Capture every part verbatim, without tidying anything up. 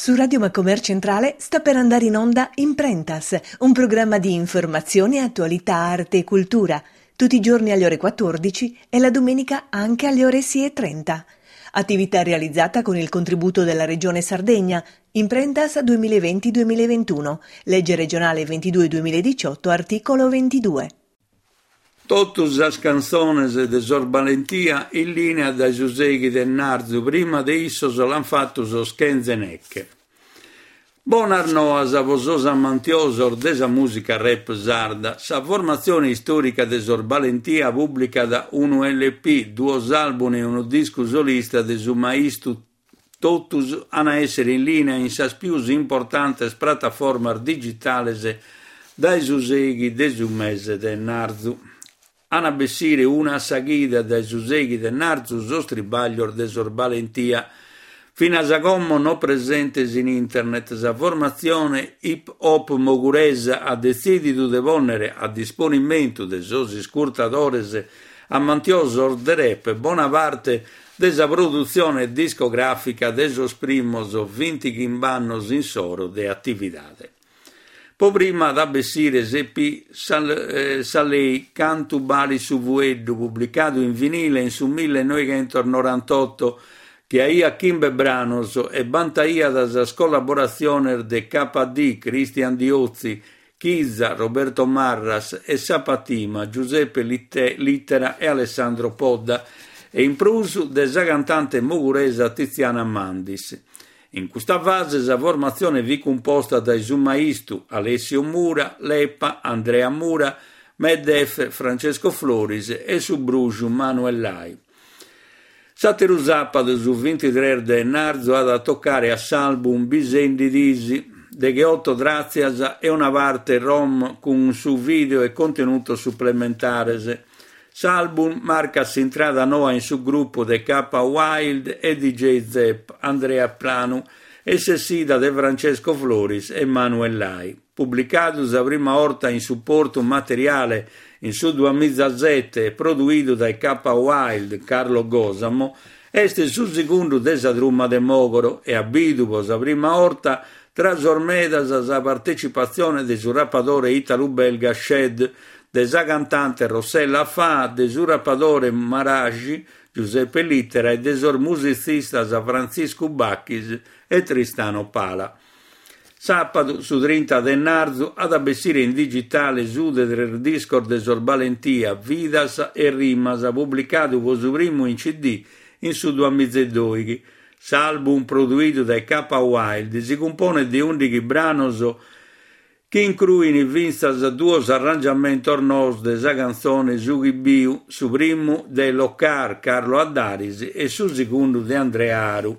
Su Radio Macomer Centrale sta per andare in onda Imprentas, un programma di informazione, attualità, arte e cultura, tutti i giorni alle ore quattordici e la domenica anche alle ore sei e trenta. Attività realizzata con il contributo della Regione Sardegna, Imprentas duemilaventi duemilaventuno, legge regionale ventidue duemiladiciotto, articolo ventidue. Totus as canzones de Sorbalentia in linea dai Giuseghi del Narzu, prima de issos l'han fatto schenzenecche. Bonarnoas a vososa mantiosor desa musica rap sarda, sa formazione storica de Sorbalentia pubblica da un L P, due album e un disco solista de su maistu totus a essere in linea in sas più importantes plataformas digitales dai Giuseghi de su mese del Narzu. Ana bessire una saghida dai Giuseghi del Narzu, sostribaglior de Sorbalentia, fino a sagommo no presentes in internet, sa formazione hip hop moguresa ha decidido de ponere a disponimento de sosi scurtadores a mantiosor de rap bona parte de sa produzione discografica de sos primos vinti gimbannos in soro de attividade. Po prima da bessire sepi sal, eh, salei cantu bali su vueddu pubblicato in vinile in su millenovecentonorantotto che aia Kimbe Branoso e bantaia da sa collaborazione de K D, Cristian Diozzi, Chizza, Roberto Marras e Sapatima, Giuseppe Litte, Littera e Alessandro Podda e in prusu de sa cantante moguresa Tiziana Mandis. In questa fase la formazione vi composta dai Sumaistu, Alessio Mura, Leppa, Andrea Mura, Medef, Francesco Floris e su Bruciu Manuel Lai. Sateru Zappado su ventitré de Narzo ha da toccare a s'album Bisendi Disi, de che otto Drazias e una parte rom con su video e contenuto supplementare. S'album marca s'entrata nuova in su gruppo de K Wild e D J Zepp, Andrea Planu e sessida de Francesco Floris e Manuel Lai. Pubblicato la prima volta in supporto materiale in su duemiladiciassette e prodotto dai K Wild Carlo Gosamo, este su secondo desa drumma de Mogoro e abidupo la prima volta trasormedas la partecipazione del rappatore italo-belga Shed, de sa cantante Rossella Fa, de su rappatore Maragi, Giuseppe Littera e de sor musicista Francisco Bacchis e Tristano Pala. Sabato su trenta de Narzu ad abbessire in digitale su del Discord de Sorbalentia Vidas e Rimas pubblicato con su primo in C D in su duemiladodici. S'album prodotto dai K Wild si compone di undici branoso che includono in vinstas due arrangiamenti ornos de sa canzone Sugi Biu, su primo de Locar Carlo Addaris e su secondo de Andrea Aru.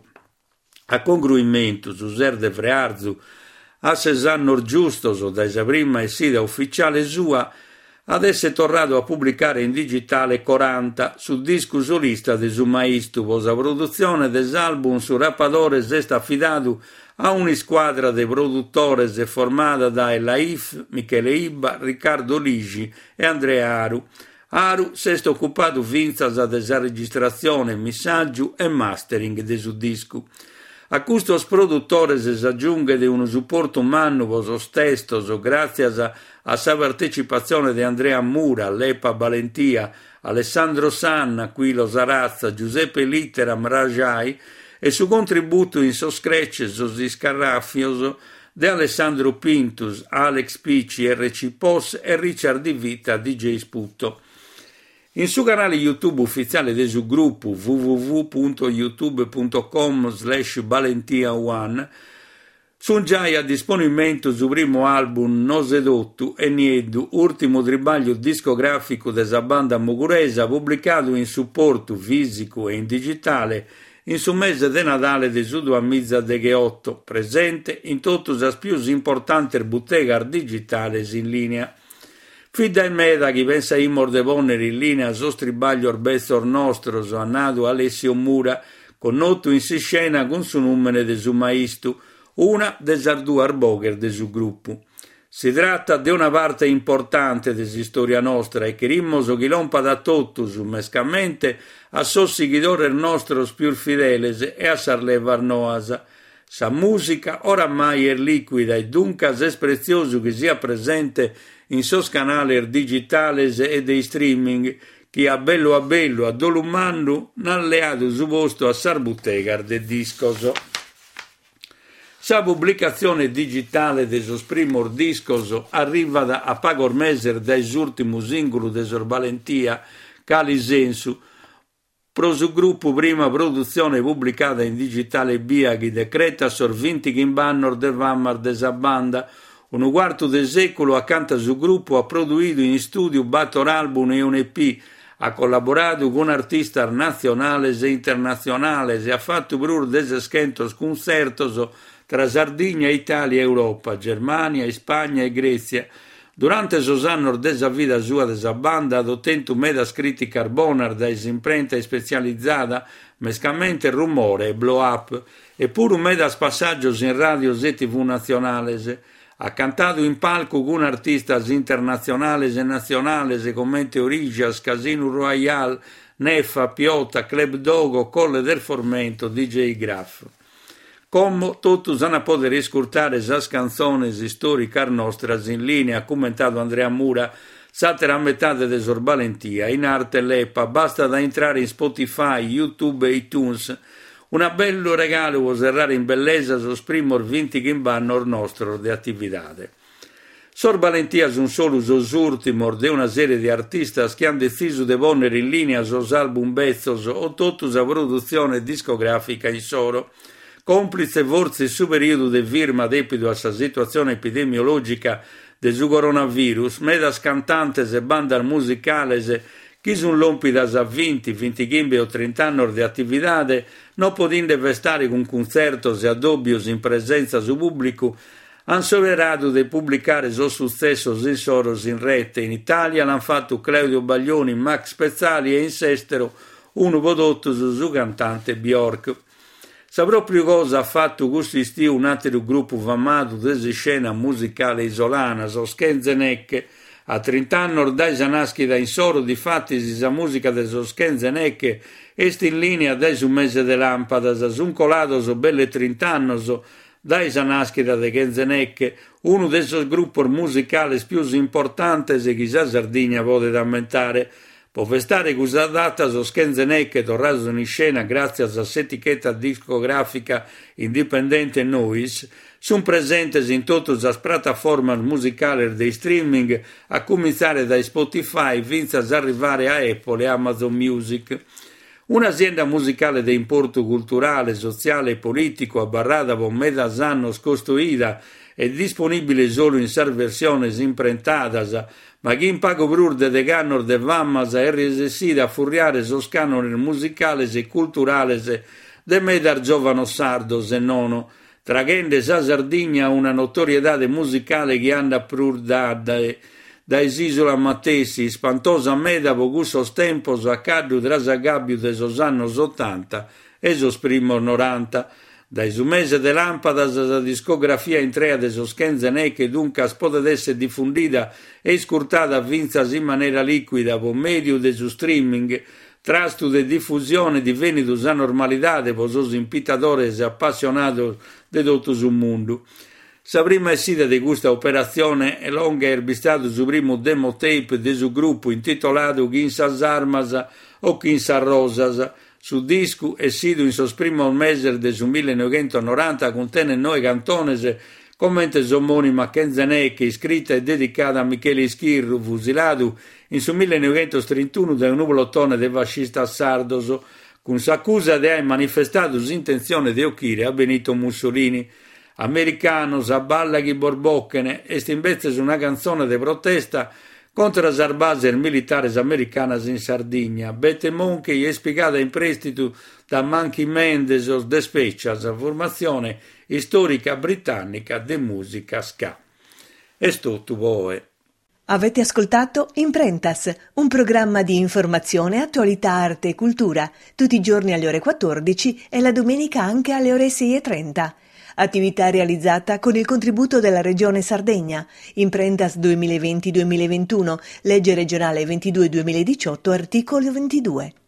A concluimento su Ser de Frearzu a Cesannor Giustoso da sa prima e sida ufficiale sua ad essere tornato a pubblicare in digitale quaranta su disco solista de su maistu posa produzione des album su rappatores est affidato a una squadra de produttores formata da Elaif, Michele Ibba, Riccardo Ligi e Andrea Aru. Aru si è occupato vinzas della registrazione, missaggio e mastering de su disco. A custos produttores si aggiunge di un supporto umano poso stestoso grazie a, a sa partecipazione di Andrea Mura, Leppa Valentia, Alessandro Sanna, Quilo Sarazza, Giuseppe Littera, Mrajai e su contributo in so scratch, so scarraffioso de Alessandro Pintus, Alex Picci, R C Pos e Richard Di Vita, D J Sputto. In su canale YouTube ufficiale del suo gruppo w w w punto youtube punto com slash valentia one sono già a disponimento su primo album No Sedottu e Nieddu, ultimo tribaglio discografico della banda moguresa pubblicato in supporto fisico e in digitale in su mese de Natale de su duemiladiciotto, presente in tutte le più importanti bottega digitali in linea. Fida e meda chi pensa immor de ponere in linea sostribaglio orbestor nostro so annato Alessio Mura con notto in si scena con su numero de su maistu, una de sardu arbocher de su gruppo. Si tratta di una parte importante della storia nostra e che rimmoso chi lompa da tutto su mescamente a so seguidores nostros più fideles e a sarle varnoasa. Sa musica oramai è liquida e dunque è prezioso che sia presente in sos canali digitali e dei streaming che a bello a bello a dolumando n'alleato su posto a sarbuttegar de discoso. Sa pubblicazione digitale de sos primor discoso arriva da, a pagor meser dai ultimi singoli de sor Valentia cali sensu pro su gruppo prima produzione pubblicata in digitale via che decreta sor vinti in bannor de vammar de sa banda un quarto de secolo accanto su gruppo ha prodotto in studio battor album e un E P, ha collaborato con artisti nazionali e internazionali e ha fatto pure dei schentos concertos tra Sardegna, Italia e Europa, Germania, Spagna e Grecia. Durante sos anni della vita sua della banda ha ottenuto meda scritti carbonar da imprenta specializzata mescamente rumore e blow up e pure meda passaggi in radio e tv nazionali. Ha cantato in palco con artistas internazionali e nazionali come Teorigias, Casino Royale, Neffa, Piotta, Club Dogo, Colle del Formento, D J Graff. Come tutti hanno potuto ascoltare sas canzoni storiche nostre in linea, ha commentato Andrea Mura, satera a metà de sor Valentia, in arte l'E P A, basta da entrare in Spotify, YouTube e iTunes. Un bello regalo può serrare in bellezza sos primor vinti che vanno nostro de attività. Sor Valentia son solo sos ultimor de una serie di artistas che hanno deciso di ponere in linea sos album bezzos o tutta sa produzione discografica in soro. Complice forse su periodo de firma depido a sa situazione epidemiologica de su coronavirus, medas cantantes e bandas musicales chi sun lompidas a venti, venticinque o trenta anni di attività, non potendo vestare con concertos e addobbios in presenza su pubblico, han soverato di pubblicare sos successos in soros in rete. In Italia l'hanno fatto Claudio Baglioni, Max Pezzali e in Sestero uno prodotto su cantante Bjork. Sa proprio cosa ha fatto questo istio un altro gruppo famato di scena musicale isolana, Soskenzenecche. A trenta anni dai sanaschi da in soro di fatti si sa musica de Soskenzenecche est in linea dai su mese de lampada, sun colato so belle trenta anni dai sanaschi da de Kenzenecche, uno de esos gruppi musicali più importanti che chissà Sardegna potete ammentare. Può festare questa data Soskenzenecche tornato in scena grazie a s'etichetta discografica indipendente Noise, sono presenti in tutte le piattaforme musicali dei streaming, a cominciare da Spotify fino ad arrivare a Apple e Amazon Music. Un'azienda musicale di importo culturale, sociale e politico abbarrata con meda anni costruita e disponibile solo in sei versioni imprentadas, ma che in pago brurde de gannor de vammas è resessida a furriare sos canoni musicales e culturales de medar giovano sardos e nono, traghende sa Sardegna una notorietà musicale che anda prur da, da, da esisola matessi, spantosa meda po gussos tempos a caddu trasagabbio de sos annos ottanta e sos primos noranta. Dai su mese de lampadas la discografia in trea de Soskenzenecche dunque potete essere diffondita e scurtata vinzas in maniera liquida per medio de su streaming, trastu de diffusione divenitus a normalidade per sos impitadores appassionados de tutto su mondo. Sa prima essida di questa operazione è longa erbistado su primo demo tape de su gruppo intitolato Chinsas Armas o Chinsas Rosas. Su disco è sido in sos primo mese del millenovecentonoranta contiene noi cantones commente omonima Kenzenecche, iscritta e dedicata a Michele Schirru, fusilato in su millenovecentotrentuno da un nuvolotone de fascista sardos, con s'accusa di aver manifestato l'intenzione di occhire a Benito Mussolini. Americanos a balla chi borbocchene, est invece una canzone di protesta contro le basi militari americane in Sardegna. Bette Monkey è spiegata in prestito da Monkey Mendes of the Specials, formazione storica britannica di musica ska. È tutto voi. Avete ascoltato Imprentas, un programma di informazione, attualità, arte e cultura, tutti i giorni alle ore quattordici e la domenica anche alle ore sei e trenta. Attività realizzata con il contributo della Regione Sardegna. Imprentas duemilaventi duemilaventuno, legge regionale ventidue duemiladiciotto, articolo ventidue.